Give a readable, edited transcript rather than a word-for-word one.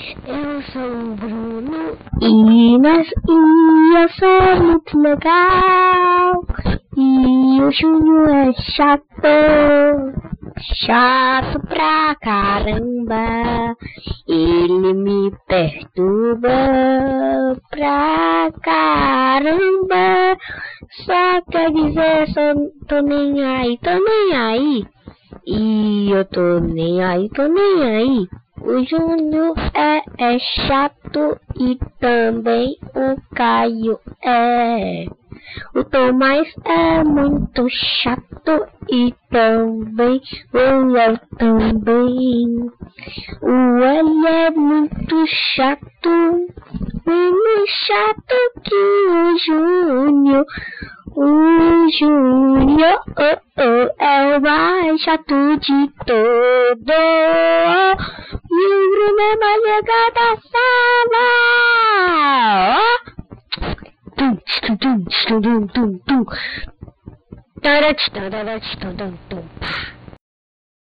Eu sou o Bruno e eu sou muito legal. E o Júnior é chato pra caramba. Ele me perturba pra caramba. Só quer dizer, só tô nem aí. E eu tô nem aí. O Júnior é chato e também o Caio é. O Tomás é muito chato e também o Léo também. O L é muito chato que o Júnior. O Júnior é o mais chato de todo. E o Bruno é mais legal da sala.